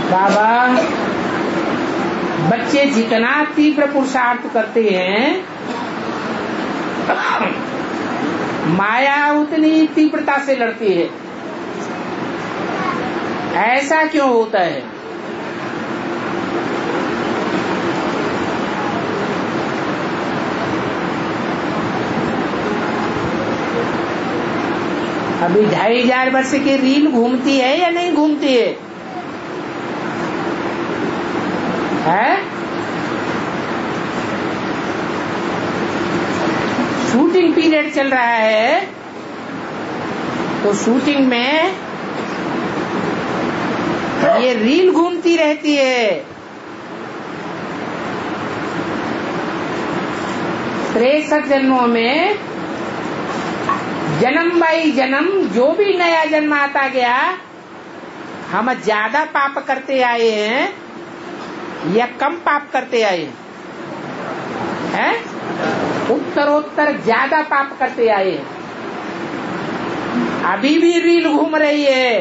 बाबा, बच्चे जितना तीव्र पुरुषार्थ करते हैं, माया उतनी तीव्रता से लड़ती है। ऐसा क्यों होता है? अभी 2500 वर्ष की रील घूमती है या नहीं घूमती है? शूटिंग पीरियड चल रहा है, तो शूटिंग में ये रील घूमती रहती है। 63 जन्मों में जन्म बाई जन्म जो भी नया जन्म आता गया, हम ज्यादा पाप करते आए हैं या कम पाप करते आए हैं? उत्तरोत्तर ज्यादा पाप करते आए हैं। अभी भी रील घूम रही है,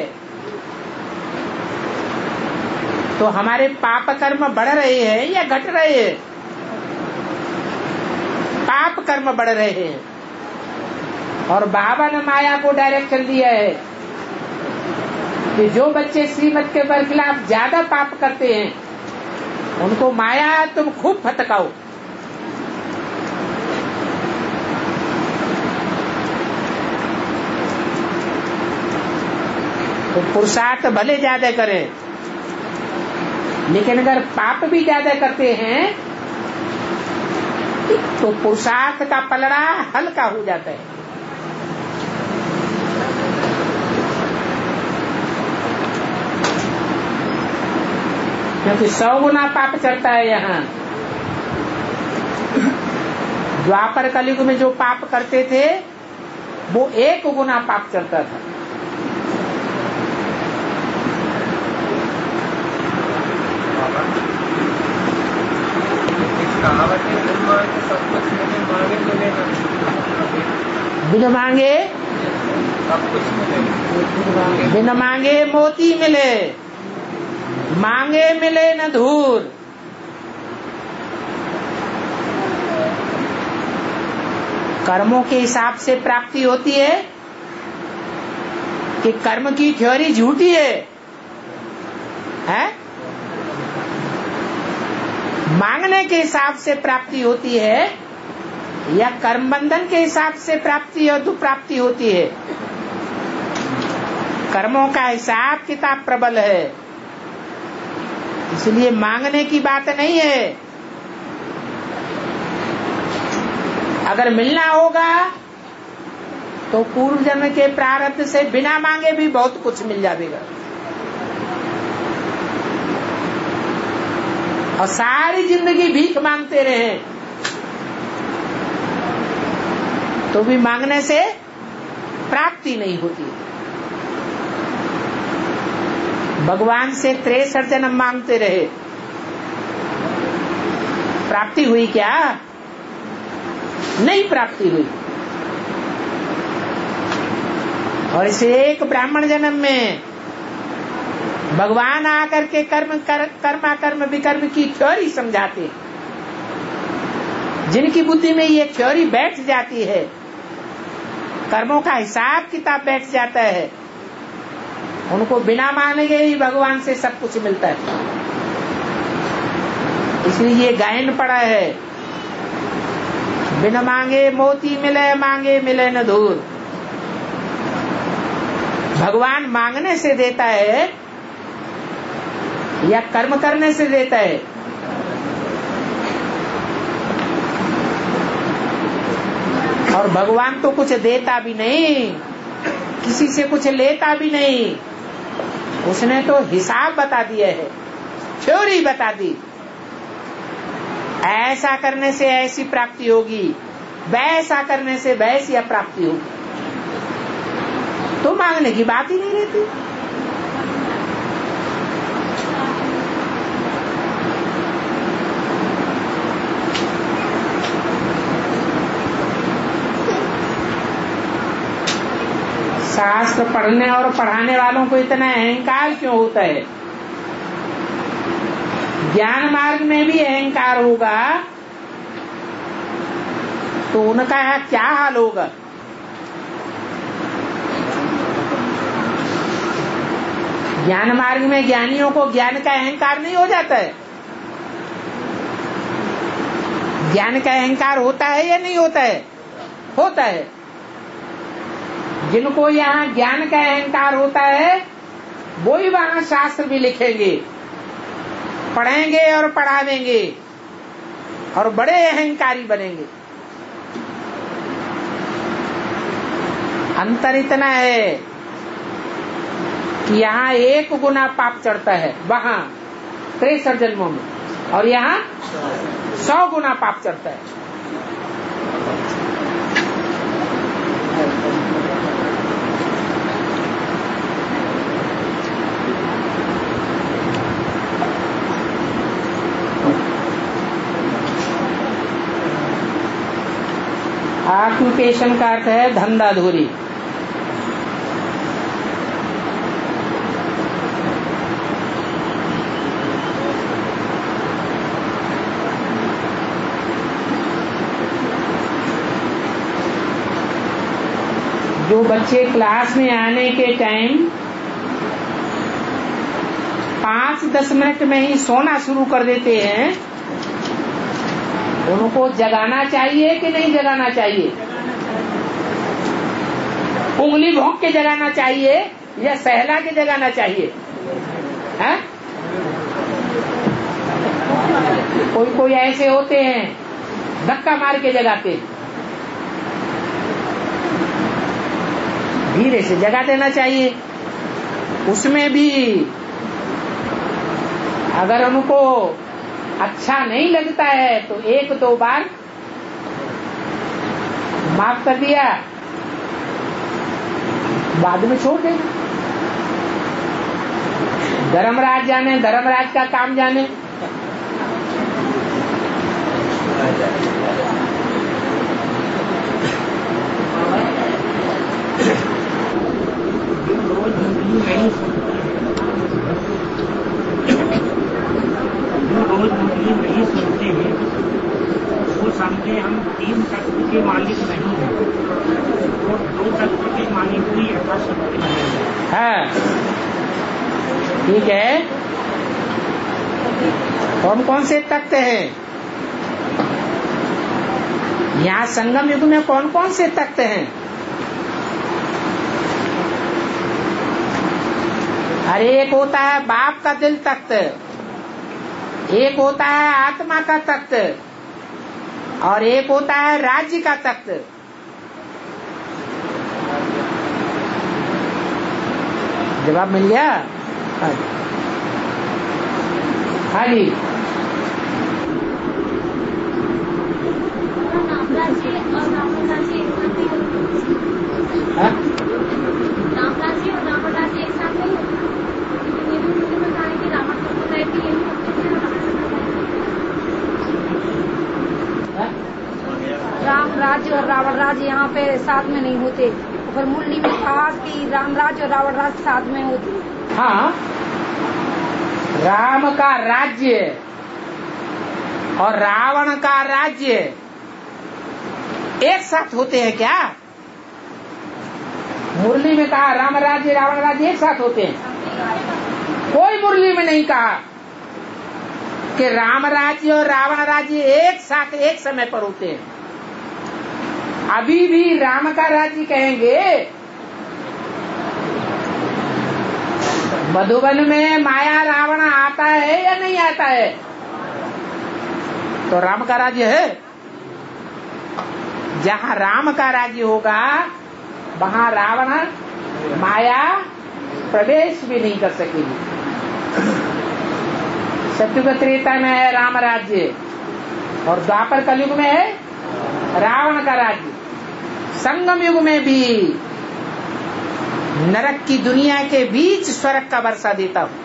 तो हमारे पाप कर्म बढ़ रहे हैं या घट रहे हैं? पाप कर्म बढ़ रहे हैं। और बाबा ने माया को डायरेक्शन दिया है कि जो बच्चे श्रीमत के बरखिलाफ ज्यादा पाप करते हैं, उनको माया तुम खूब फटकाओ। तो पुरुषार्थ भले ज्यादा करें, लेकिन अगर पाप भी ज्यादा करते हैं तो पुरुषार्थ का पलड़ा हल्का हो जाता है। क्योंकि 100 गुना पाप चढ़ता है। यहाँ द्वापर कलयुग में जो पाप करते थे, वो 1 गुना पाप चढ़ता था। बिन मांगे बिन मांगे मोती मिले, मांगे मिले न धूल। कर्मों के हिसाब से प्राप्ति होती है कि कर्म की थ्योरी झूठी है? मांगने के हिसाब से प्राप्ति होती है या कर्म बंधन के हिसाब से प्राप्ति और दुप्राप्ति होती है? कर्मों का हिसाब किताब प्रबल है, इसलिए मांगने की बात नहीं है। अगर मिलना होगा तो पूर्व जन्म के प्रारब्ध से बिना मांगे भी बहुत कुछ मिल जाएगा। और सारी जिंदगी भीख मांगते रहे तो भी मांगने से प्राप्ति नहीं होती। भगवान से 63 जन्म मांगते रहे, प्राप्ति हुई क्या? नहीं प्राप्ति हुई। और इस एक ब्राह्मण जन्म में भगवान आकर के कर्म विकर्म की थ्योरी समझाते, जिनकी बुद्धि में ये थ्योरी बैठ जाती है, कर्मों का हिसाब किताब बैठ जाता है, उनको बिना मांगे ही भगवान से सब कुछ मिलता है। इसलिए ये गायन पड़ा है, बिन मांगे मोती मिले, मांगे मिले न धूल। भगवान मांगने से देता है या कर्म करने से देता है? और भगवान तो कुछ देता भी नहीं, किसी से कुछ लेता भी नहीं। उसने तो हिसाब बता दिया है, थ्योरी बता दी। ऐसा करने से ऐसी प्राप्ति होगी, वैसा करने से वैसी अप्राप्ति होगी। तो मांगने की बात ही नहीं रहती। शास्त्र पढ़ने और पढ़ाने वालों को इतना अहंकार क्यों होता है? ज्ञान मार्ग में भी अहंकार होगा तो उनका क्या हाल होगा? ज्ञान मार्ग में ज्ञानियों को ज्ञान का अहंकार नहीं हो जाता है? ज्ञान का अहंकार होता है या नहीं होता है? होता है। जिनको यहाँ ज्ञान का अहंकार होता है वो ही वहां शास्त्र भी लिखेंगे, पढ़ेंगे और पढ़ावेंगे और बड़े अहंकारी बनेंगे। अंतर इतना है कि यहाँ 1 गुना पाप चढ़ता है वहां 63 जन्मों में, और यहाँ 100 गुना पाप चढ़ता है। ऑक्यूपेशन का अर्थ है धंधाधूरी। जो बच्चे क्लास में आने के टाइम 5-10 मिनट में ही सोना शुरू कर देते हैं, उनको जगाना चाहिए कि नहीं जगाना चाहिए? उंगली भोंक के जगाना चाहिए या सहला के जगाना चाहिए? है? कोई ऐसे होते हैं धक्का मार के जगाते, धीरे से जगा देना चाहिए। उसमें भी अगर उनको अच्छा नहीं लगता है तो 1-2 बार माफ कर दिया, बाद में छोड़ देना। धर्मराज जाने, धर्मराज का काम जाने। रोज मुस्लिम नहीं सुनते हैं वो समझे हम 3 तत्व के मालिक नहीं हैं, वो 2 तत्व के मालिक ही यथाशक्ति नहीं है। ठीक है, कौन कौन से तत्व हैं? यहाँ संगम युग में कौन कौन से तत्व हैं? अरे एक होता है बाप का दिल तख्त, एक होता है आत्मा का तख्त, और एक होता है राज्य का तख्त। जवाब मिल गया? हाँ जी। राम राज्य और रावण राज्य यहाँ पे साथ में नहीं होते, पर मुरली में कहा कि राम राज्य और रावण राज्य साथ में होते। हाँ, राम का राज्य और रावण का राज्य एक साथ होते हैं क्या? मुरली में कहा राम राज्य रावण राज्य एक साथ होते हैं। कोई मुरली में नहीं कहा कि राम राज्य और रावण राज्य एक साथ एक समय पर होते हैं। अभी भी राम का राज्य कहेंगे। मधुबन में माया रावण आता है या नहीं आता है? तो राम का राज्य है। जहाँ राम का राज्य होगा वहाँ रावण माया प्रवेश भी नहीं कर सकेगी। सत्युग त्रेता में है राम राज्य और द्वापर कलयुग में है रावण का राज्य। संगम युग में भी नरक की दुनिया के बीच स्वर्ग का वर्षा देता हूं।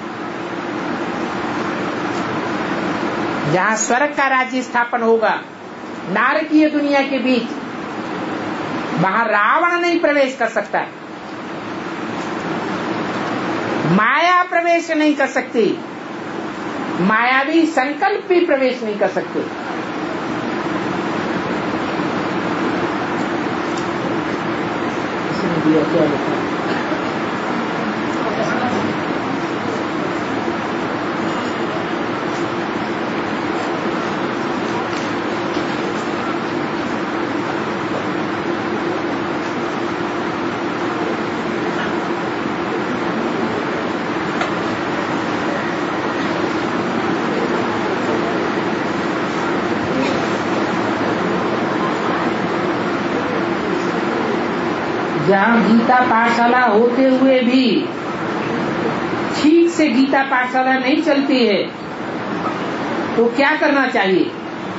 जहां स्वर्ग का राज्य स्थापन होगा नारकीय दुनिया के बीच, वहां रावण नहीं प्रवेश कर सकता, माया प्रवेश नहीं कर सकती, मायावी संकल्प भी प्रवेश नहीं कर सकते। इसने दिया क्या लिखा? जहाँ गीता पाठशाला होते हुए भी ठीक से गीता पाठशाला नहीं चलती है तो क्या करना चाहिए?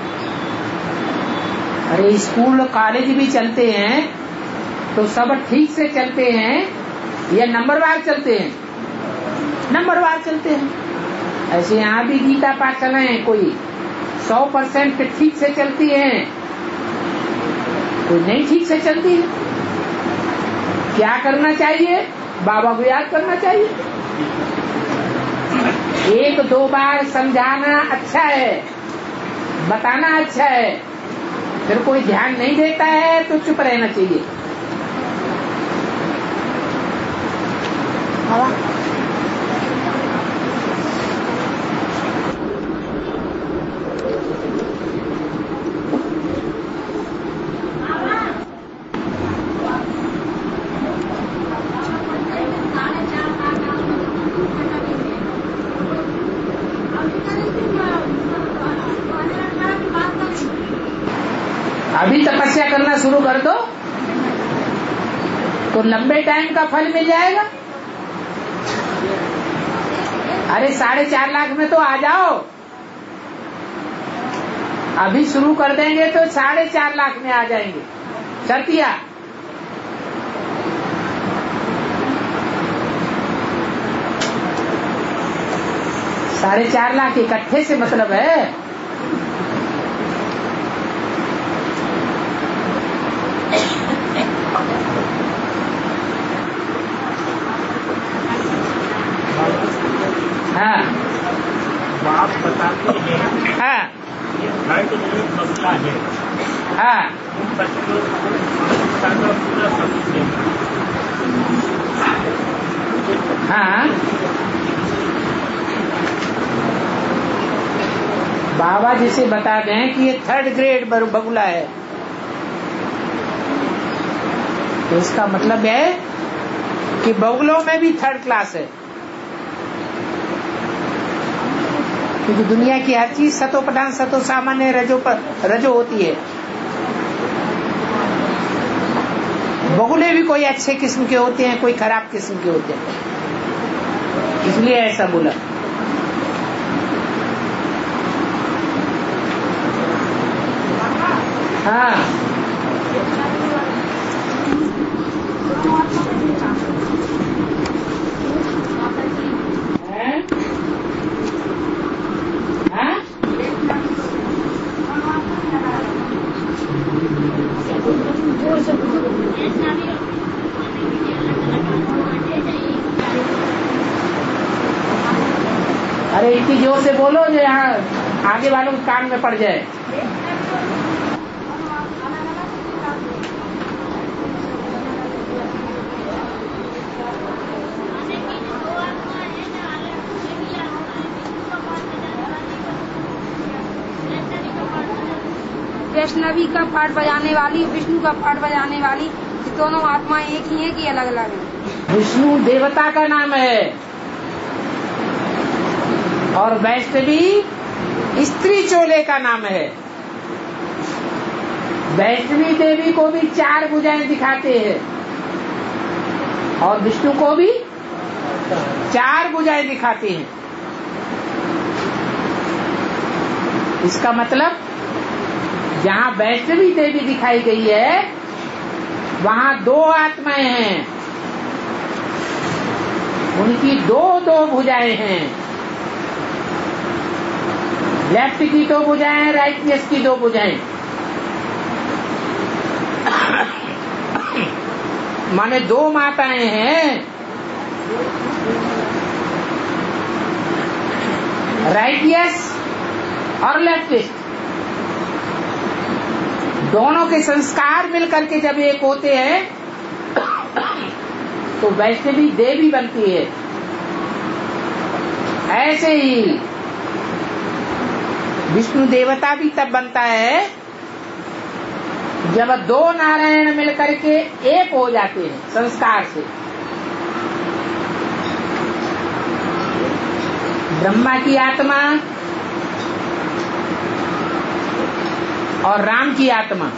अरे स्कूल कॉलेज भी चलते हैं तो सब ठीक से चलते हैं या नंबरवार चलते हैं? नंबरवार चलते हैं। ऐसे यहाँ भी गीता पाठशालाएं कोई 100% ठीक से चलती हैं, कोई नहीं ठीक से चलती है। क्या करना चाहिए? बाबा को याद करना चाहिए। 1-2 बार समझाना अच्छा है, बताना अच्छा है, फिर कोई ध्यान नहीं देता है तो चुप रहना चाहिए। अभी तपस्या करना शुरू कर दो तो लंबे टाइम का फल मिल जाएगा। अरे 4.5 लाख में तो आ जाओ, अभी शुरू कर देंगे तो 4.5 लाख में आ जाएंगे। शर्तिया $4.5 लाख इकट्ठे से मतलब है। हाँ, बाप बताते हैं हाँ, ये थर्ड ग्रेड बंगला है। हाँ, उन बच्चों को शिक्षा का पूरा सबूत देना। हाँ, बाबा जिसे बता दें कि ये 3rd ग्रेड बगुला है तो इसका मतलब है कि बगुलों में भी 3rd क्लास है, क्योंकि दुनिया की हर चीज सतो प्रधान सतो सामान्य रजो होती है। बगुले भी कोई अच्छे किस्म के होते हैं, कोई खराब किस्म के होते हैं, इसलिए ऐसा बोला। हाँ, अरे इतनी जोर से बोलो जो यहाँ आगे वालों के कान में पड़ जाए। वैष्णवी का पाठ बजाने वाली, विष्णु का पाठ बजाने वाली, दोनों आत्माएं एक ही हैं कि अलग अलग हैं? विष्णु देवता का नाम है और वैष्णवी स्त्री चोले का नाम है। वैष्णवी देवी को भी 4 भुजाएं दिखाते हैं और विष्णु को भी 4 भुजाएं दिखाते हैं। इसका मतलब जहाँ वैष्णवी देवी दिखाई गई है वहाँ 2 आत्माएं हैं, उनकी 2 भुजाएं हैं। लेफ्ट की 2 भुजाएं, राइटनेस की 2 भुजाएं, माने 2 माताएं हैं। राइट लेफ्ट ईस्ट, दोनों के संस्कार मिलकर के जब एक होते हैं तो वैष्णवी देवी बनती है। ऐसे ही विष्णु देवता भी तब बनता है जब दो नारायण मिलकर के एक हो जाते हैं संस्कार से। ब्रह्मा की आत्मा और राम की आत्मा,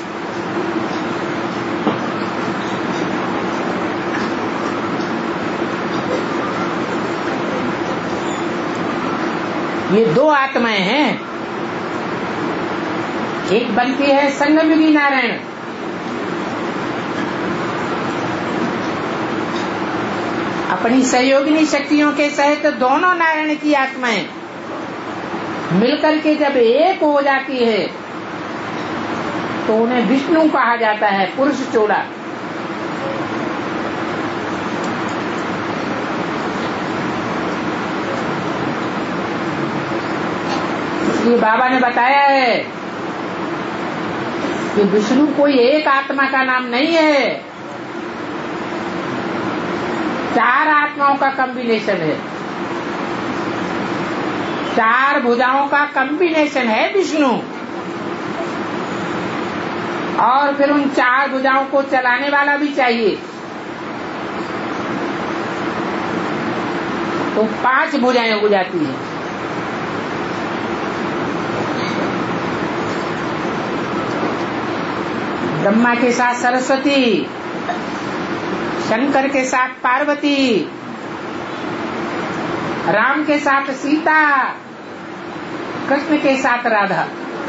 ये दो आत्माएं हैं। एक बनती है संगमयुगी नारायण, अपनी सहयोगिनी शक्तियों के सहित दोनों नारायण की आत्माएं मिलकर के जब एक हो जाती है तो उन्हें विष्णु कहा जाता है, पुरुष चोला। इसलिए बाबा ने बताया है कि विष्णु कोई एक आत्मा का नाम नहीं है, चार आत्माओं का कॉम्बिनेशन है, चार भुजाओं का कॉम्बिनेशन है विष्णु। और फिर उन चार भुजाओं को चलाने वाला भी चाहिए, तो पांच भुजाएं हो जाती हैं। ब्रह्मा के साथ सरस्वती, शंकर के साथ पार्वती, राम के साथ सीता, कृष्ण के साथ राधा,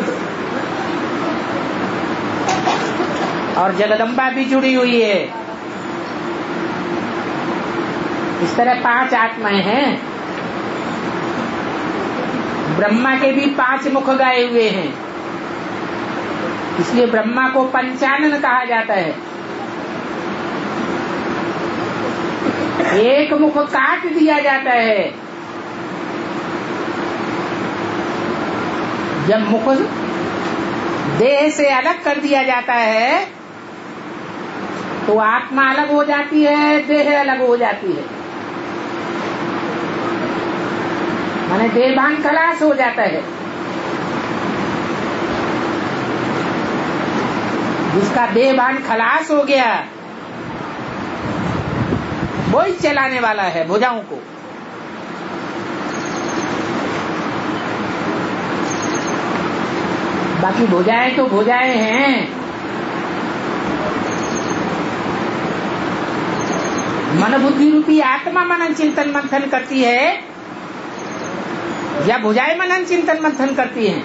और जगदम्बा भी जुड़ी हुई है। इस तरह पांच आत्माएं हैं। ब्रह्मा के भी पांच मुख गाए हुए हैं, इसलिए ब्रह्मा को पंचानन कहा जाता है। एक मुख काट दिया जाता है, जब मुख देह से अलग कर दिया जाता है तो आत्मा अलग हो जाती है, देह अलग हो जाती है, माने देहभान खलास हो जाता है। जिसका देहभान खलास हो गया वो ही चलाने वाला है भुजाओं को। बाकी भुजाएं तो भुजाएं हैं। मन बुद्धि रूपी आत्मा मनन चिंतन मंथन करती है या भुजाएं मनन चिंतन मंथन करती हैं?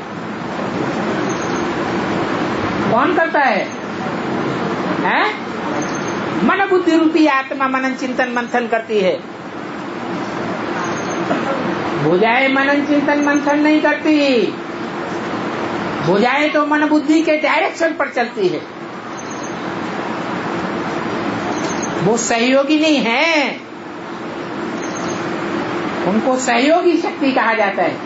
कौन करता है? मन बुद्धि रूपी आत्मा मनन चिंतन मंथन करती है। भुजाएं मनन चिंतन मंथन नहीं करती। भुजाएं तो मन बुद्धि के डायरेक्शन पर चलती है। वो सहयोगी नहीं है, उनको सहयोगी शक्ति कहा जाता है।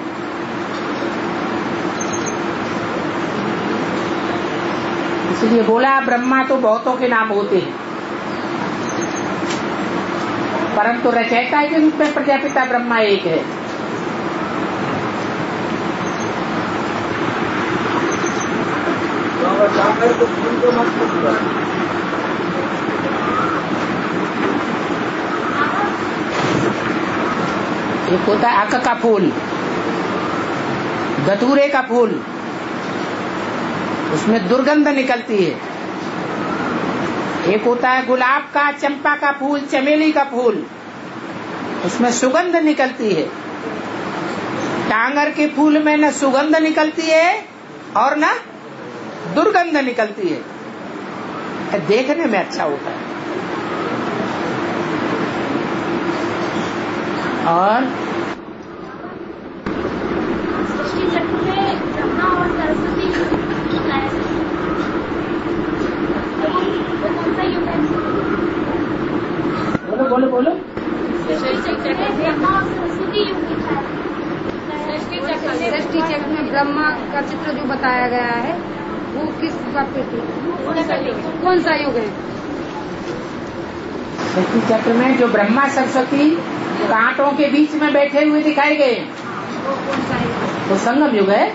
इसलिए बोला ब्रह्मा तो बहुतों के नाम होते हैं, परंतु रचयिता के रूप में प्रजापिता ब्रह्मा एक है। एक होता है अक का फूल, धतूरे का फूल, उसमें दुर्गंध निकलती है। एक होता है गुलाब का, चंपा का फूल, चमेली का फूल, उसमें सुगंध निकलती है। टांगर के फूल में न सुगंध निकलती है और न दुर्गंध निकलती है, देखने में अच्छा होता है। और सृष्टि चक्र में ब्रह्मा और सरस्वती कौन सा युग है? बोलो बोलो बोलो। सृष्टि चक्र में ब्रह्मा और सरस्वती युग लिखा है। सृष्टि चक्र में ब्रह्मा का चित्र जो बताया गया है वो किस वक्त थी, कौन सा युग है? सृष्टि चक्र में जो ब्रह्मा सरस्वती कांटों के बीच में बैठे हुए दिखाए गए वो संगम युग है।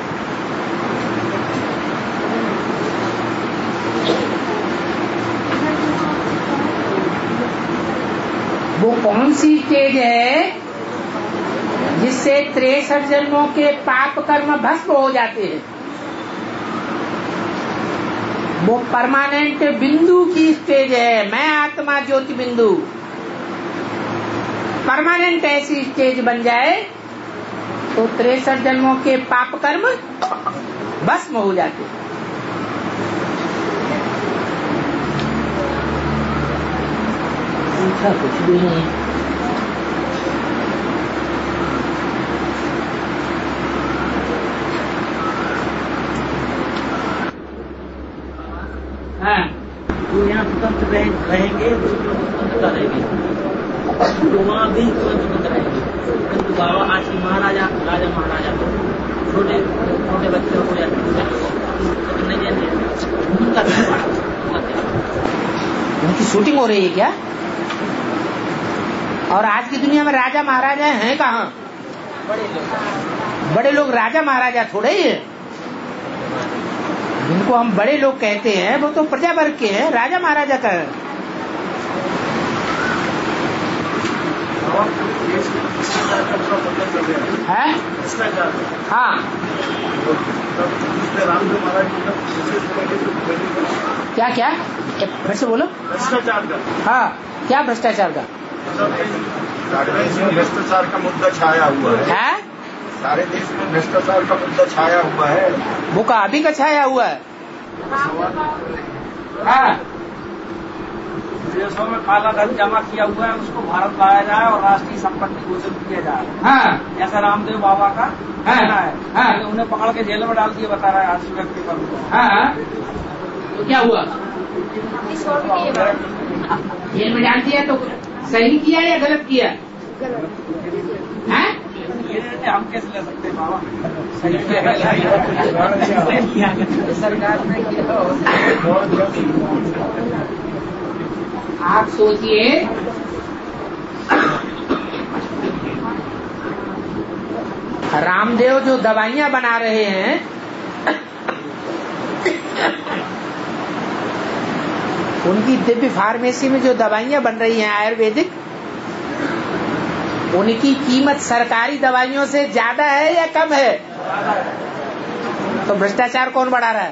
वो कौन सी स्टेज है जिससे 63 जन्मों के पाप कर्म भस्म हो जाते हैं? वो परमानेंट बिंदु की स्टेज है। मैं आत्मा ज्योति बिंदु परमानेंट ऐसी स्टेज बन जाए तो 63 जन्मों के पाप कर्म भस्म हो जाते हैं। पूछा कुछ भी नहीं। हाँ, जो यहाँ स्वतंत्र रहेंगे वो स्वतंत्रता रहेगी, तो वहाँ भी स्वतंत्र रहेंगे। किंतु बाबा आज की राजा महाराजा को छोटे छोटे बच्चों को या नहीं देते, उनका उनकी शूटिंग हो रही है क्या? और आज की दुनिया में राजा महाराजा हैं कहाँ? बड़े लोग राजा महाराजा थोड़े ही है। जिनको हम बड़े लोग कहते हैं वो तो प्रजा वर्ग के हैं, राजा महाराजा का है। हाँ, क्या क्या फिर से बोलो। भ्रष्टाचार का। हाँ, क्या भ्रष्टाचार का? सारे देश में भ्रष्टाचार का मुद्दा छाया हुआ है। सारे देश में भ्रष्टाचार का मुद्दा छाया हुआ है। वो का अभी का छाया हुआ है। हाँ, विदेशों में काला धन जमा किया हुआ है, उसको भारत लाया जाए और राष्ट्रीय संपत्ति घोषित किया जाए। हाँ, ऐसा रामदेव बाबा का कहना है। हाँ, उन्हें पकड़ के जेल में डाल दिया, बता रहा है आज सुबह के पर। हाँ, तो क्या हुआ? जेल में डाल दिया तो सही किया या गलत किया? हैं? ये हम कैसे ले सकते हैं बाबा? सही किया सरकार ने किया। आप सोचिए, रामदेव जो दवाइयां बना रहे हैं उनकी दिव्य फार्मेसी में जो दवाइयां बन रही हैं आयुर्वेदिक, उनकी कीमत सरकारी दवाइयों से ज्यादा है या कम है? तो भ्रष्टाचार कौन बढ़ा रहा है?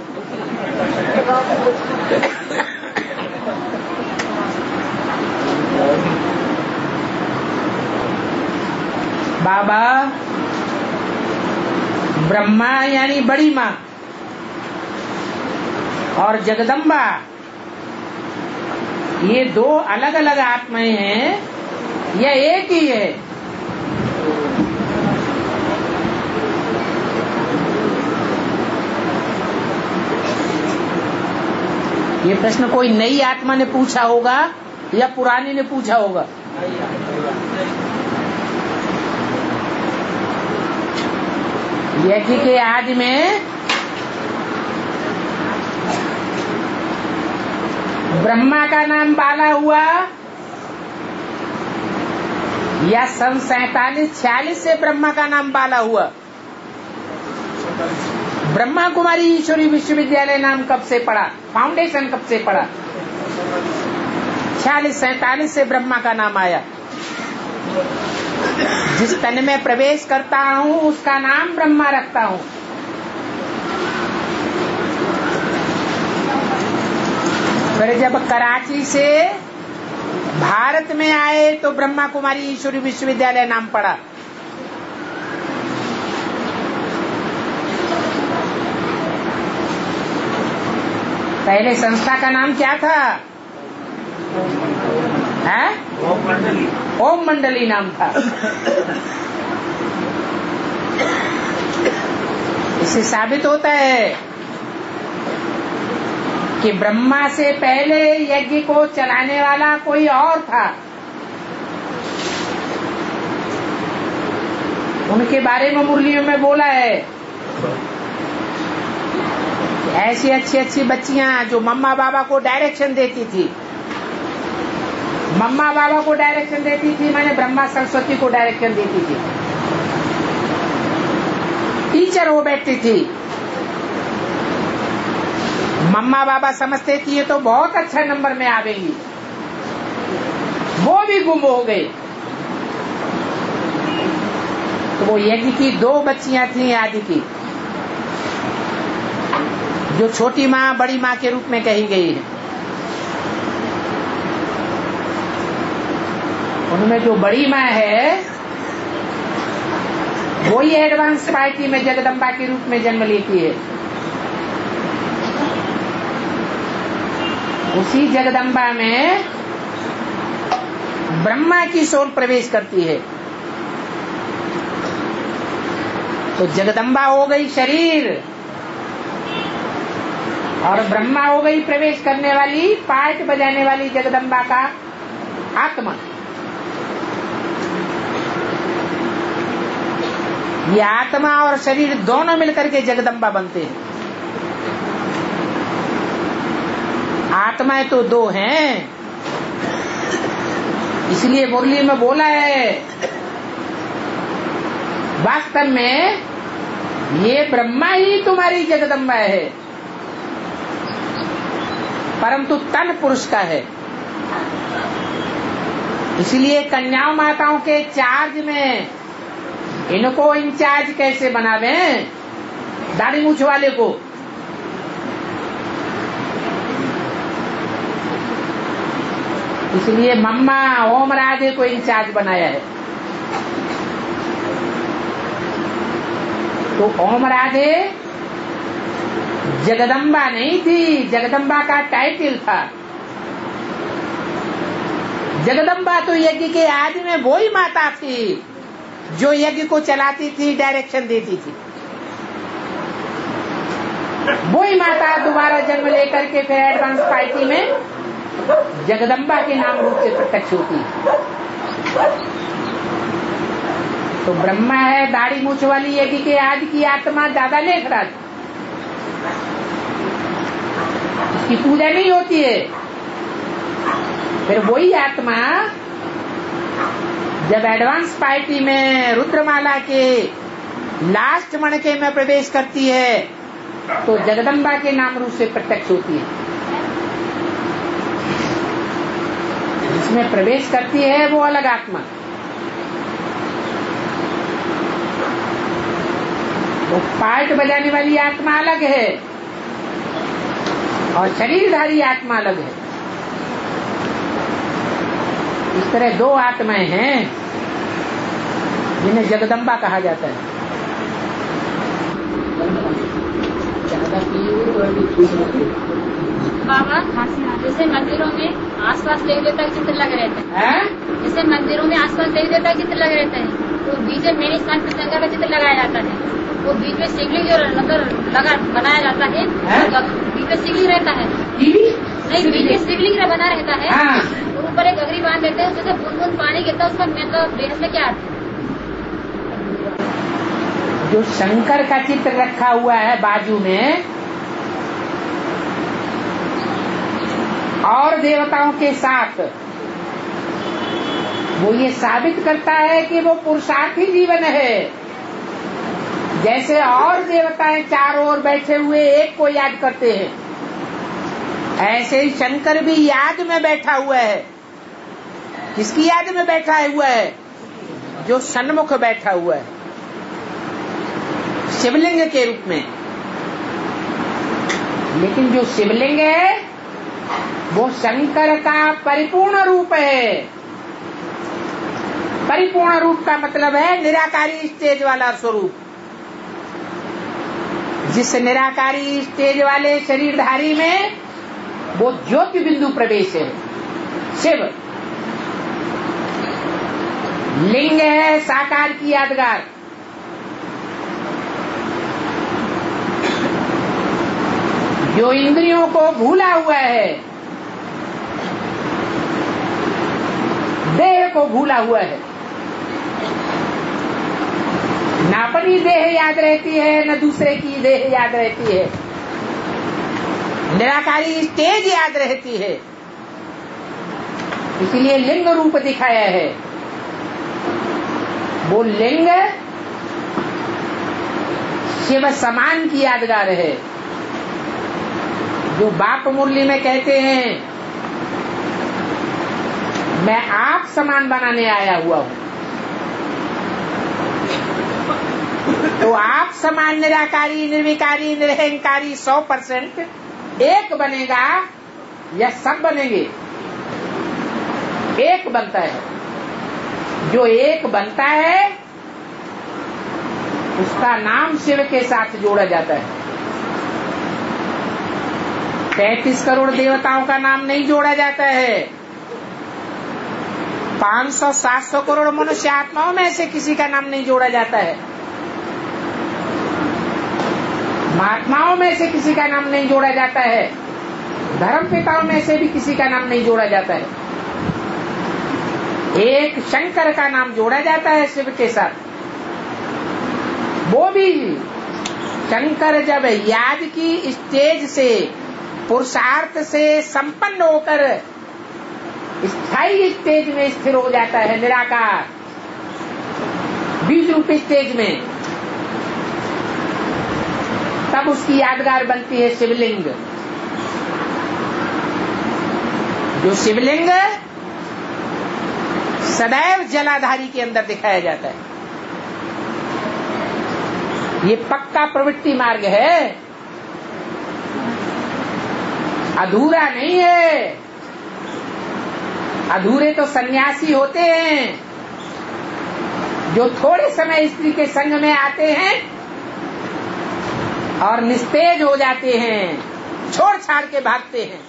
बाबा ब्रह्मा यानी बड़ी माँ और जगदम्बा, ये दो अलग अलग आत्माएं हैं या एक ही है? ये प्रश्न कोई नई आत्मा ने पूछा होगा या पुरानी ने पूछा होगा? यज्ञ के आदि में ब्रह्मा का नाम बाला हुआ या सन 47-46 से ब्रह्मा का नाम बाला हुआ? ब्रह्मा कुमारी ईश्वरी विश्वविद्यालय नाम कब से पड़ा? फाउंडेशन कब से पड़ा? 46-47 से ब्रह्मा का नाम आया। जिस तन में प्रवेश करता हूँ उसका नाम ब्रह्मा रखता हूँ। फिर जब कराची से भारत में आए तो ब्रह्मा कुमारी ईश्वरी विश्वविद्यालय नाम पड़ा। पहले संस्था का नाम क्या था? है? ओम मंडली नाम था। इससे साबित होता है कि ब्रह्मा से पहले यज्ञ को चलाने वाला कोई और था। उनके बारे में मुरलियों में बोला है, ऐसी अच्छी अच्छी बच्चियां जो मम्मा बाबा को डायरेक्शन देती थी, मम्मा बाबा को डायरेक्शन देती थी, मैंने ब्रह्मा सरस्वती को डायरेक्शन देती थी, टीचर हो बैठती थी। मम्मा बाबा समझते थी ये तो बहुत अच्छा नंबर में आवेंगी, वो भी गुम हो गए। तो वो यज्ञ की 2 बच्चियां थी आदि की, जो छोटी माँ बड़ी माँ के रूप में कही गई है। उनमें जो बड़ी माँ है वही एडवांस पार्टी में जगदम्बा के रूप में जन्म लेती है। उसी जगदम्बा में ब्रह्मा की सोल प्रवेश करती है। तो जगदम्बा हो गई शरीर और ब्रह्मा हो गई प्रवेश करने वाली, पार्ट बजाने वाली जगदम्बा का आत्मा। ये आत्मा और शरीर दोनों मिलकर के जगदम्बा बनते हैं। आत्माएं तो 2 हैं, इसलिए मुरली में बोला है वास्तव में ये ब्रह्मा ही तुम्हारी जगदम्बा है, परंतु तन पुरुष का है। इसलिए कन्याओं माताओं के चार्ज में इनको इंचार्ज कैसे बनावे, दाढ़ी मूछ वाले को। इसलिए मम्मा ओम राधे को इंचार्ज बनाया है। तो ओम राधे जगदम्बा नहीं थी, जगदम्बा का टाइटल था। जगदम्बा तो यज्ञ के आदि में वो ही माता थी जो यज्ञ को चलाती थी, डायरेक्शन देती थी। वो ही माता दोबारा जन्म लेकर के फिर एडवांस पार्टी में जगदम्बा के नाम रूप से प्रत्यक्ष होती है। तो ब्रह्मा है दाढ़ी मूछ वाली यज्ञ के आदि की आत्मा, ज्यादा लेख रहा, उसकी पूजा नहीं होती है। फिर वही आत्मा जब एडवांस पार्टी में रुद्रमाला के लास्ट मणके में प्रवेश करती है तो जगदम्बा के नाम रूप से प्रत्यक्ष होती है। जिसमें प्रवेश करती है वो अलग आत्मा, वो पार्ट बजाने वाली आत्मा अलग है और शरीरधारी आत्मा अलग है। इस तरह 2 आत्माएं हैं जिन्हें जगदम्बा कहा जाता है। बाबा जैसे मंदिरों में आसपास देवी देवता के चित्र लगे रहते हैं, जैसे मंदिरों में आसपास देवी देवता के चित्र लगे रहते हैं, तो बीच में मेन स्थान पर शंकर का चित्र लगाया जाता है। वो बीच में शिवलिंग जो लगा बनाया जाता है, बीच में शिवलिंग रहता है, नहीं बीच में शिवलिंग बना रहता है और ऊपर एक अगरी बांध देते हैं, उससे बूंद बूंद पानी गिरता है। उसका मतलब बेहद में क्या अर्थ है? जो शंकर का चित्र रखा हुआ है बाजू में और देवताओं के साथ, वो ये साबित करता है कि वो पुरुषार्थी जीवन है। जैसे और देवताएं चारों ओर बैठे हुए एक को याद करते हैं, ऐसे ही शंकर भी याद में बैठा हुआ है। किसकी याद में बैठा हुआ है? जो सन्मुख बैठा हुआ है शिवलिंग के रूप में। लेकिन जो शिवलिंग है वो शंकर का परिपूर्ण रूप है। परिपूर्ण रूप का मतलब है निराकारी स्टेज वाला स्वरूप। जिस निराकारी स्टेज वाले शरीरधारी में वो ज्योति बिंदु प्रवेश है शिव। लिंग है साकार की यादगार। जो इंद्रियों को भूला हुआ है, देह को भूला हुआ है, न अपनी देह याद रहती है न दूसरे की देह याद रहती है। निराकारी स्टेज याद रहती है, इसलिए लिंग रूप दिखाया है। वो लिंग शिव समान की यादगार है। जो बाप मुरली में कहते हैं मैं आप समान बनाने आया हुआ हूं, तो आप समान निराकारी निर्विकारी निरहंकारी 100% एक बनेगा या सब बनेंगे? एक बनता है। जो एक बनता है उसका नाम शिव के साथ जोड़ा जाता है। 33 करोड़ देवताओं का नाम नहीं जोड़ा जाता है। 500-700 करोड़ मनुष्य आत्माओं में से किसी का नाम नहीं जोड़ा जाता है। महात्माओं में से किसी का नाम नहीं जोड़ा जाता है। धर्म पिताओं में से भी किसी का नाम नहीं जोड़ा जाता है। एक शंकर का नाम जोड़ा जाता है शिव के साथ। वो भी शंकर जब याद की स्टेज से पुरुषार्थ से संपन्न होकर स्थायी स्टेज में स्थिर हो जाता है, निराकार बीज रूपी स्टेज में, तब उसकी यादगार बनती है शिवलिंग। जो शिवलिंग सदैव जलाधारी के अंदर दिखाया जाता है। ये पक्का प्रवृत्ति मार्ग है, अधूरा नहीं है। अधूरे तो सन्यासी होते हैं जो थोड़े समय स्त्री के संग में आते हैं और निस्तेज हो जाते हैं, छोड़ छाड़ के भागते हैं।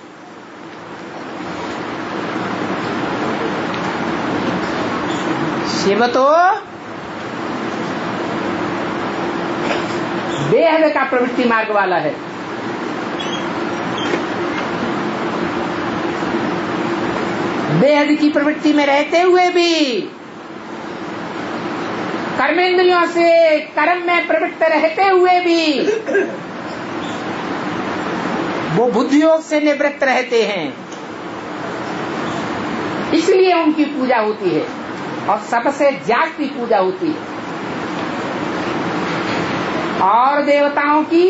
शिव तो बेहद का प्रवृत्ति मार्ग वाला है। बेहद की प्रवृत्ति में रहते हुए भी, कर्मेंद्रियों से कर्म में प्रवृत्त रहते हुए भी वो बुद्धियोग से निवृत्त रहते हैं। इसलिए उनकी पूजा होती है और सबसे जास्ती पूजा होती है। और देवताओं की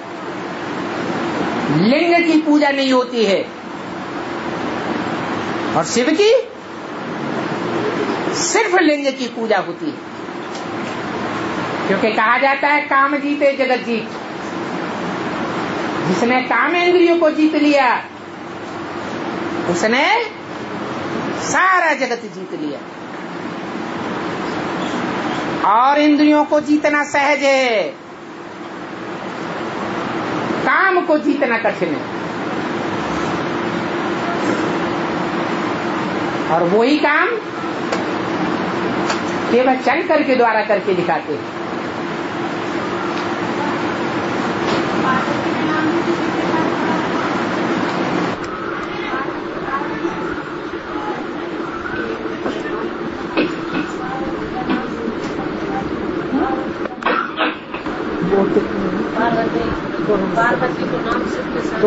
लिंग की पूजा नहीं होती है और शिव की सिर्फ लिंग की पूजा होती है। क्योंकि कहा जाता है काम जीते जगत जीत। जिसने काम इंद्रियों को जीत लिया उसने सारा जगत जीत लिया। और इंद्रियों को जीतना सहज है, काम को जीतना कठिन है। और वही काम केवल शंकर के द्वारा करके दिखाते हैं। पार्वती को नाम शिव के साथ,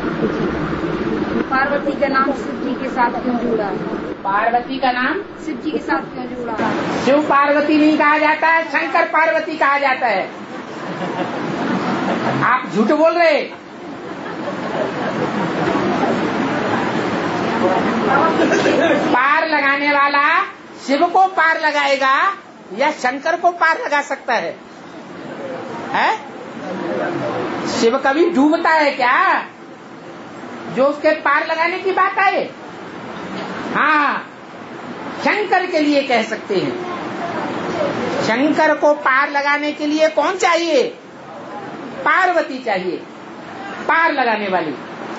पार्वती का नाम शिव जी के साथ क्यों जुड़ा? पार्वती का नाम शिव जी के साथ क्यों जुड़ा? शिव पार्वती नहीं कहा जाता है, शंकर पार्वती कहा जाता है। आप झूठ बोल रहे। पार लगाने वाला शिव को पार लगाएगा या शंकर को पार लगा सकता है? शिव कभी डूबता है क्या जो उसके पार लगाने की बात आए? हाँ, शंकर के लिए कह सकते हैं। शंकर को पार लगाने के लिए कौन चाहिए? पार्वती चाहिए, पार लगाने वाली।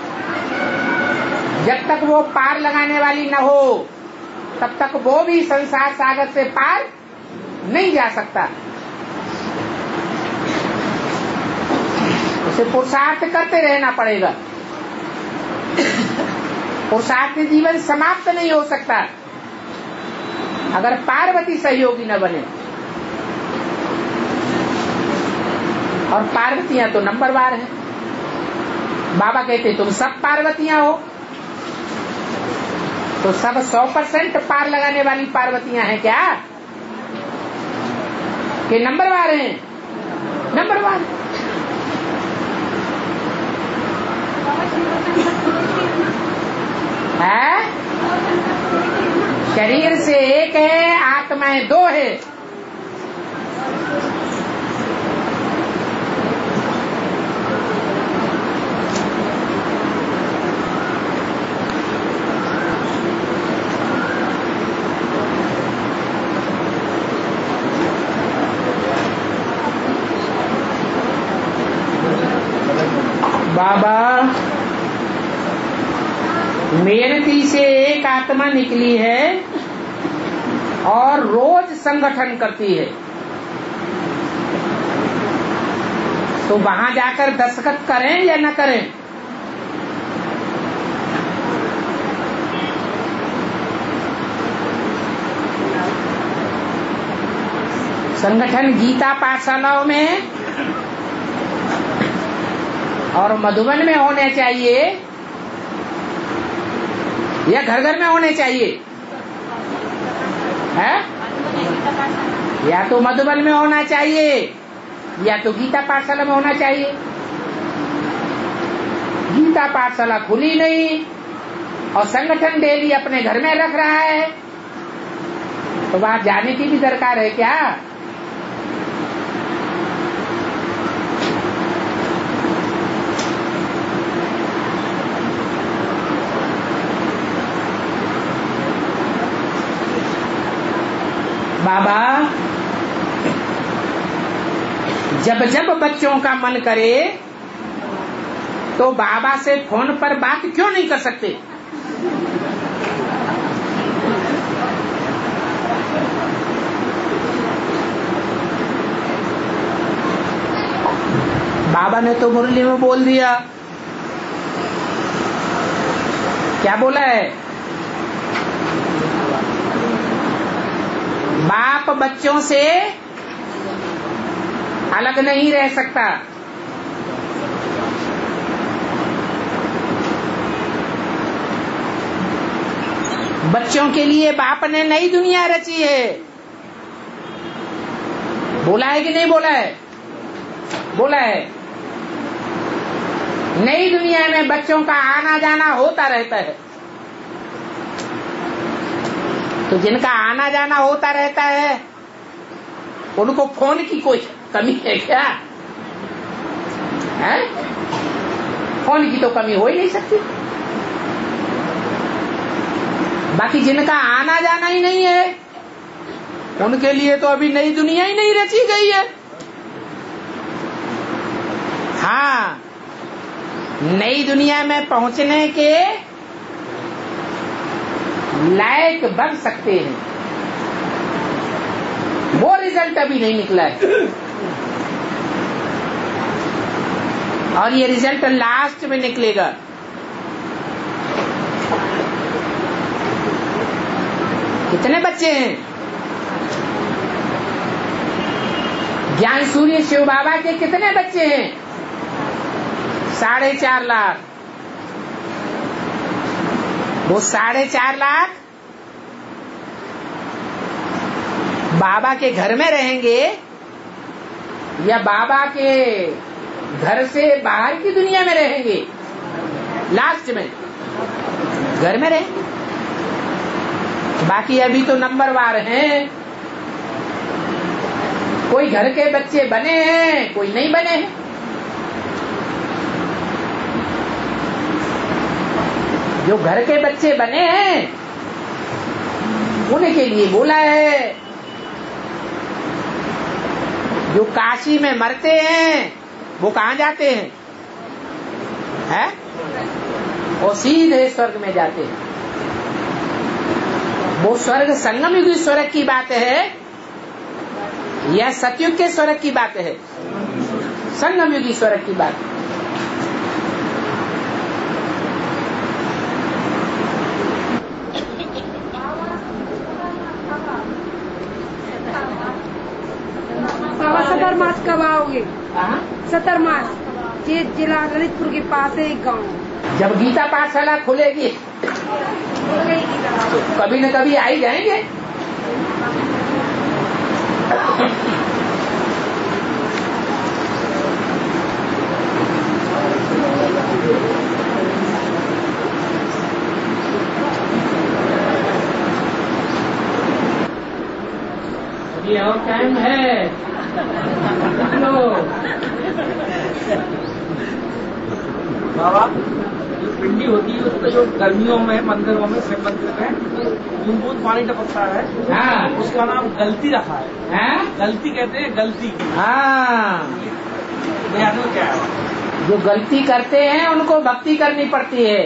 जब तक वो पार लगाने वाली न हो तब तक वो भी संसार सागर से पार नहीं जा सकता। उसे पुरुषार्थ करते रहना पड़ेगा। पुरुषार्थ जीवन समाप्त नहीं हो सकता अगर पार्वती सहयोगी न बने। और पार्वतियां तो नंबरवार हैं। बाबा कहते तुम सब पार्वतियां हो, तो सब 100% पार लगाने वाली पार्वतियां हैं क्या कि नंबरवार हैं? नंबरवार। है शरीर से एक है, आत्माएं दो है। बाबा मेहनती से एक आत्मा निकली है और रोज संगठन करती है, तो वहां जाकर दस्तखत करें या न करें? संगठन गीता पाठशालाओं में और मधुबन में होने चाहिए या घर घर में होने चाहिए? है या तो मधुबन में होना चाहिए या तो गीता पाठशाला में होना चाहिए। गीता पाठशाला खुली नहीं और संगठन डेली अपने घर में रख रहा है, तो वहां जाने की भी दरकार है क्या? बाबा जब जब बच्चों का मन करे तो बाबा से फोन पर बात क्यों नहीं कर सकते? बाबा ने तो मुरली में बोल दिया। क्या बोला है? बाप बच्चों से अलग नहीं रह सकता। बच्चों के लिए बाप ने नई दुनिया रची है। बोला है कि नहीं बोला है? बोला है। नई दुनिया में बच्चों का आना जाना होता रहता है, तो जिनका आना जाना होता रहता है उनको फोन की कोई कमी है क्या? है? फोन की तो कमी हो ही नहीं सकती। बाकी जिनका आना जाना ही नहीं है उनके लिए तो अभी नई दुनिया ही नहीं रची गई है। हाँ, नई दुनिया में पहुंचने के लायक बन सकते हैं, वो रिजल्ट अभी नहीं निकला है और ये रिजल्ट लास्ट में निकलेगा। कितने बच्चे हैं? ज्ञान सूर्य शिव बाबा के कितने बच्चे हैं? 4.5 लाख। वो 4.5 लाख बाबा के घर में रहेंगे या बाबा के घर से बाहर की दुनिया में रहेंगे? लास्ट में घर में रहेंगे। बाकी अभी तो नंबरवार हैं, कोई घर के बच्चे बने हैं, कोई नहीं बने हैं। जो घर के बच्चे बने हैं उनके लिए बोला है। जो काशी में मरते हैं वो कहाँ जाते हैं? है? वो सीधे स्वर्ग में जाते हैं। वो स्वर्ग संगम युग स्वर्ग की बात है या सतयुग के स्वर्ग की बात है? संगम युग स्वर्ग की बात। सदर मास कब आओगे? 17 मार्च, ये जिला ललितपुर के पास है एक गाँव। जब गीता पाठशाला खुलेगी तो कभी न कभी आ ही जाएंगे। ये और टाइम है। बाबा, जो पिंडी होती है उसमें जो गर्मियों में मंदिरों में शिव मंदिर में बूंद बूंद पानी टपकता है, हाँ, उसका नाम गलती रखा है। हाँ? गलती कहते हैं, गलती। हाँ, में क्या है? जो गलती करते हैं उनको भक्ति करनी पड़ती है।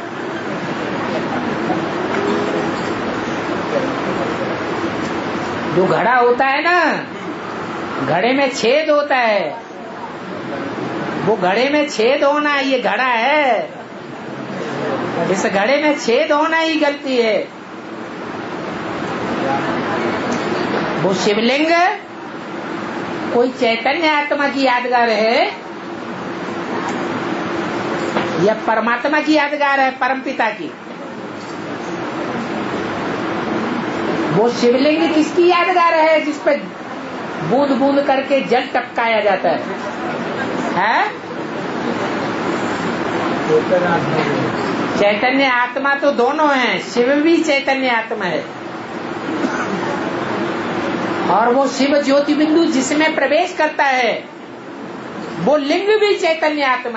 जो घड़ा होता है ना, घड़े में छेद होता है, वो घड़े में छेद होना ये घड़ा है, इस घड़े में छेद होना ही गलती है। वो शिवलिंग कोई चैतन्य आत्मा की यादगार है या परमात्मा की यादगार है, परमपिता की? वो शिवलिंग किसकी यादगार है जिस पे बूंद बूंद करके जल टपकाया जाता है? चैतन्य आत्मा तो दोनों हैं, शिव भी चैतन्य आत्मा है और वो शिव ज्योति बिंदु जिसमें प्रवेश करता है वो लिंग भी चैतन्य आत्मा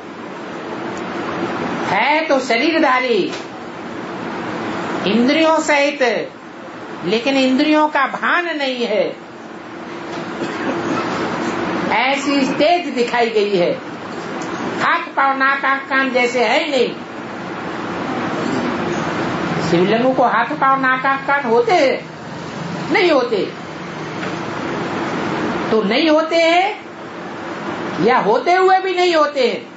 है तो शरीरधारी, इंद्रियों सहित, लेकिन इंद्रियों का भान नहीं है। ऐसी स्टेज दिखाई गई है, हाथ पांव नाक आंख कान जैसे है ही नहीं। शिवलिंगों को हाथ पांव नाक आंख कान होते हैं? नहीं होते। तो नहीं होते हैं या होते हुए भी नहीं होते हैं?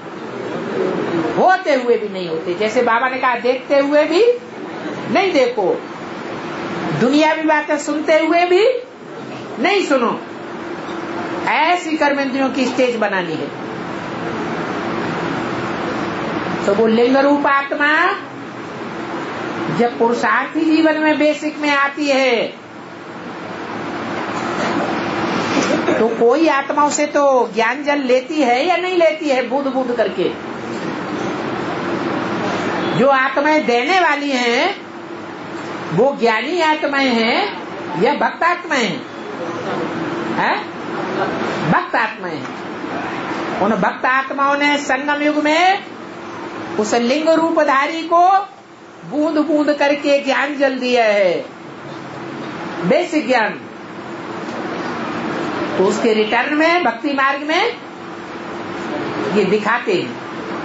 होते हुए भी नहीं होते। जैसे बाबा ने कहा, देखते हुए भी नहीं देखो, दुनिया भी बातें सुनते हुए भी नहीं सुनो। ऐसी कर्मेंद्रियों की स्टेज बनानी है। तो वो लिंग रूप आत्मा जब पुरुषार्थी जीवन में बेसिक में आती है तो कोई आत्माओं से तो ज्ञान जल लेती है या नहीं लेती है, बूंद बूंद करके। जो आत्माएं देने वाली हैं वो ज्ञानी आत्माएं हैं या भक्त आत्माएं हैं? भक्त आत्माएं हैं। उन भक्त आत्माओं ने संगम युग में उस लिंग रूपधारी को बूंद बूंद करके ज्ञान जल दिया है, बेसिक ज्ञान। तो उसके रिटर्न में भक्ति मार्ग में ये दिखाते हैं।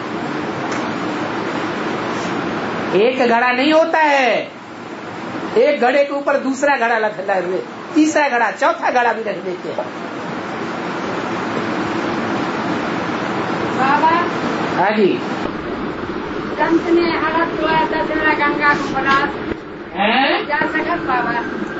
एक घड़ा नहीं होता है, एक घड़े के ऊपर दूसरा घड़ा रख दे, तीसरा घड़ा, चौथा घड़ा भी रख देते हैं। बाबा, हाँ जी, कंस ने हाथ धोया दशहरा गंगा को बना जा सकत बाबा?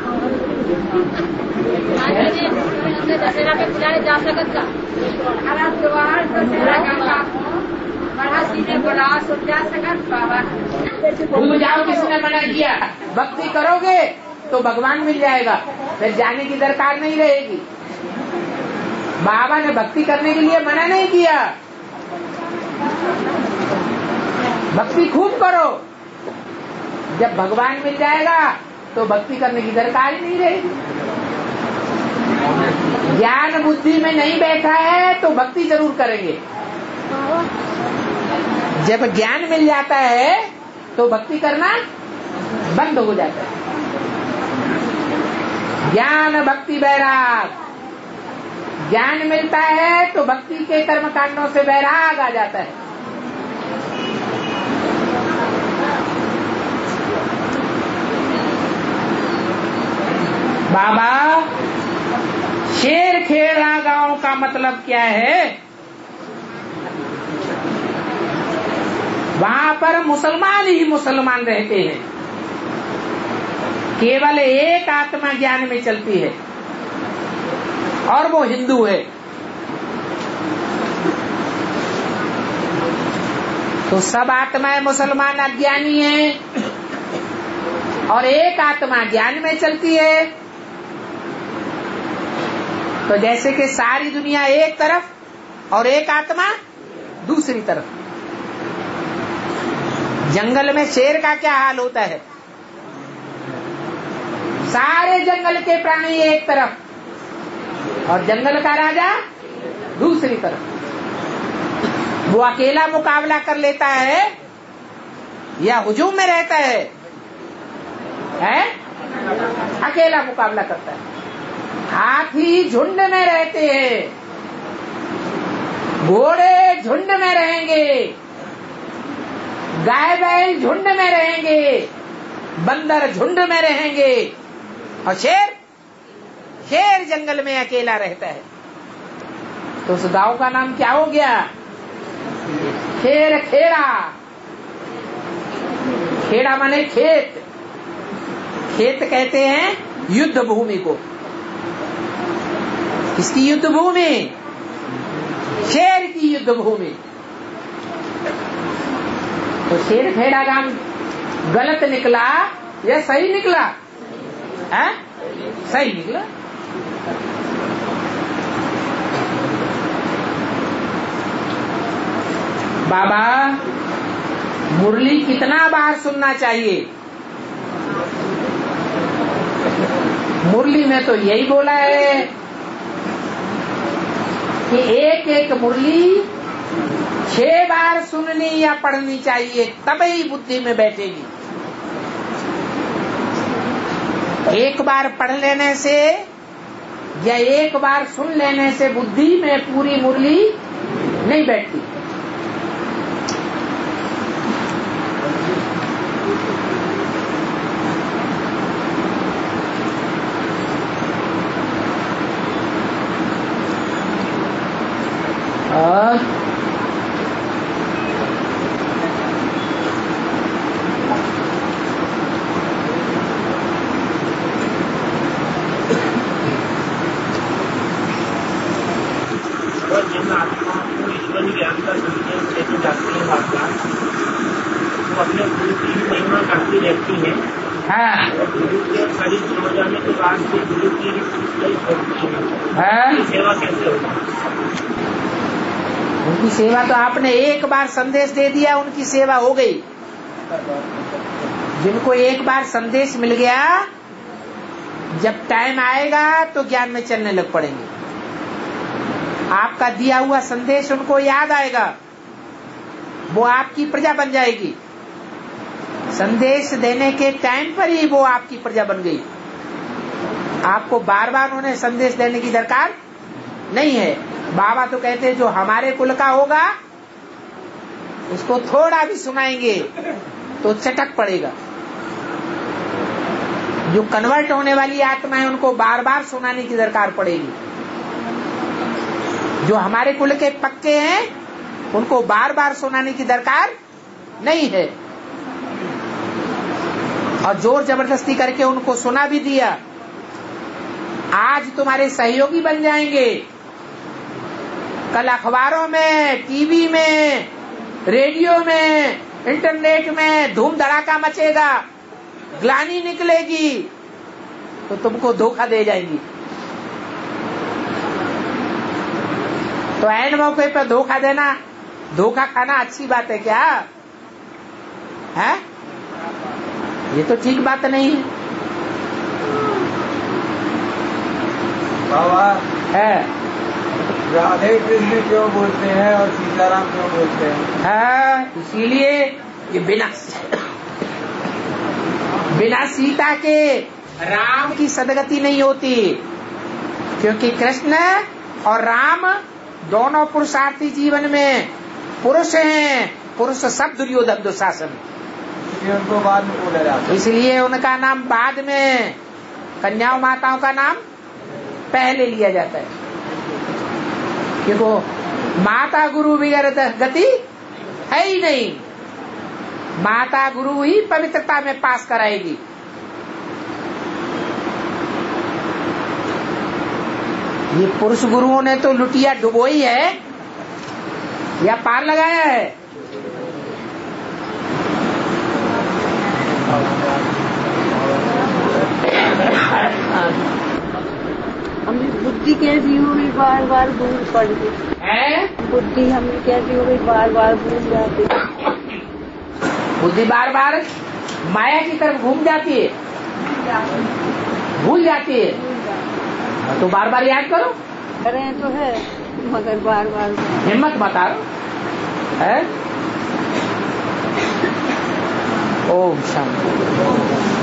दशहरा पे बुलाने जा सकत का? हाथ द्वार दशहरा गंगा को बड़ा सीधे बड़ा सो जा सकत बाबा? भूल जाओ किसने मना किया। भक्ति करोगे तो भगवान मिल जाएगा, फिर जाने की दरकार नहीं रहेगी। बाबा ने भक्ति करने के लिए मना नहीं किया। भक्ति खूब करो, जब भगवान मिल जाएगा तो भक्ति करने की दरकार ही नहीं रहेगी। ज्ञान बुद्धि में नहीं बैठा है तो भक्ति जरूर करेंगे। जब ज्ञान मिल जाता है तो भक्ति करना बंद हो जाता है। ज्ञान भक्ति वैराग, ज्ञान मिलता है तो भक्ति के कर्म कांडों से वैराग आ जाता है। बाबा, शेर खेड़ा गांव का मतलब क्या है? वहां पर मुसलमान ही मुसलमान रहते हैं, केवल एक आत्मा ज्ञान में चलती है और वो हिंदू है। तो सब आत्माएं मुसलमान अज्ञानी हैं और एक आत्मा ज्ञान में चलती है। तो जैसे कि सारी दुनिया एक तरफ और एक आत्मा दूसरी तरफ। जंगल में शेर का क्या हाल होता है? सारे जंगल के प्राणी एक तरफ और जंगल का राजा दूसरी तरफ। वो अकेला मुकाबला कर लेता है या हुजूम में रहता है? अकेला मुकाबला करता है। हाथी झुंड में रहते हैं, घोड़े झुंड में रहेंगे, गाय बैल झुंड में रहेंगे, बंदर झुंड में रहेंगे और शेर जंगल में अकेला रहता है। तो उस गांव का नाम क्या हो गया? खेड़ा। खेड़ा माने खेत। खेत कहते हैं युद्ध भूमि को। किसकी युद्ध भूमि? शेर की युद्ध भूमि। तो शेर खेड़ा गांव गलत निकला या सही निकला? सही निकला। बाबा मुरली कितना बार सुनना चाहिए? मुरली में तो यही बोला है कि एक एक मुरली 6 बार सुननी या पढ़नी चाहिए, तभी बुद्धि में बैठेगी। एक बार पढ़ लेने से या एक बार सुन लेने से बुद्धि में पूरी मुरली नहीं बैठती। जिन आत्माओं को ईश्वरी ज्ञान का संदेश देती जाती है आत्मा, वो अपने गुरु की महिमा करती रहती है। और गुरु के शरीर हो जाने के बाद भी गुरु की छोड़ती है। सेवा कैसे होगी? उनकी सेवा तो आपने एक बार संदेश दे दिया, उनकी सेवा हो गई। जिनको एक बार संदेश मिल गया, जब टाइम आएगा तो ज्ञान में चलने लग पड़ेंगे। आपका दिया हुआ संदेश उनको याद आएगा, वो आपकी प्रजा बन जाएगी। संदेश देने के टाइम पर ही वो आपकी प्रजा बन गई। आपको बार बार उन्हें संदेश देने की दरकार नहीं है। बाबा तो कहते हैं जो हमारे कुल का होगा उसको थोड़ा भी सुनाएंगे तो चटक पड़ेगा। जो कन्वर्ट होने वाली आत्मा है उनको बार बार सुनाने की दरकार पड़ेगी। जो हमारे कुल के पक्के हैं उनको बार बार सुनाने की दरकार नहीं है। और जोर जबरदस्ती करके उनको सुना भी दिया, आज तुम्हारे सहयोगी बन जाएंगे, कल अखबारों में, टीवी में, रेडियो में, इंटरनेट में धूम धड़ाका मचेगा, ग्लानि निकलेगी, तो तुमको धोखा दे जाएंगी। तो ऐन मौके पर धोखा देना, धोखा खाना अच्छी बात है क्या? है? ये तो ठीक बात नहीं है। बाबा है राधे कृष्ण क्यों बोलते हैं और सीताराम क्यों बोलते हैं? इसीलिए ये बिना सीता के राम की सदगति नहीं होती, क्योंकि कृष्ण और राम दोनों पुरुषार्थी जीवन में पुरुष हैं। पुरुष सब दुर्योधन दुशासन, उनको बाद में बोला जाता है। इसलिए उनका नाम बाद में, कन्याओं माताओं का नाम पहले लिया जाता है। क्योंकि माता गुरु बगैर गति है ही नहीं। माता गुरु ही पवित्रता में पास कराएगी। ये पुरुष गुरुओं ने तो लुटिया डुबोई है या पार लगाया है? हमें बुद्धि कैसी हो गई बार बार भूल पड़ गई। बुद्धि हमें कैसी हो गई बार बार भूल जाती। बुद्धि बार बार माया की तरफ घूम जाती है, भूल जाती है। तो बार बार याद करो। करें तो है मगर बार बार हिम्मत बता रो है। ओम शांति।